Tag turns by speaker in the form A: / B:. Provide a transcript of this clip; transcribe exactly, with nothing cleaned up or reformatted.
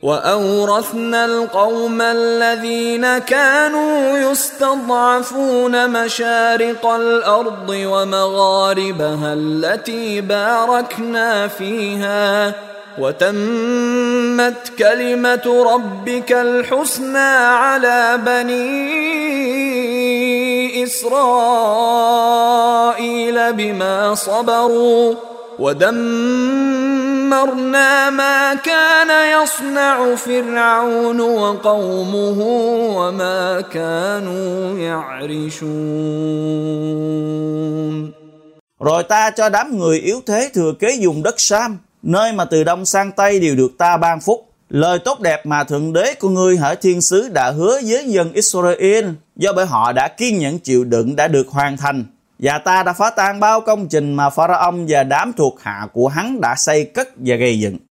A: وأورثنا القوم الذين كانوا يستضعفون مشارق الأرض ومغاربها التي باركنا فيها وتمت كلمة ربك الحسنى على بني إسرائيل بما صبروا ودمرنا ما كان يصنع فرعون وقومه وما كانوا يعرشون.
B: Rồi ta cho đám người yếu thế thừa kế vùng đất Sam, nơi mà từ đông sang tây đều được ta ban phúc. Lời tốt đẹp mà Thượng Đế của ngươi hỡi thiên sứ đã hứa với dân Israel, do bởi họ đã kiên nhẫn chịu đựng đã được hoàn thành. Và ta đã phá tan bao công trình mà Pharaoh và đám thuộc hạ của hắn đã xây cất và gây dựng.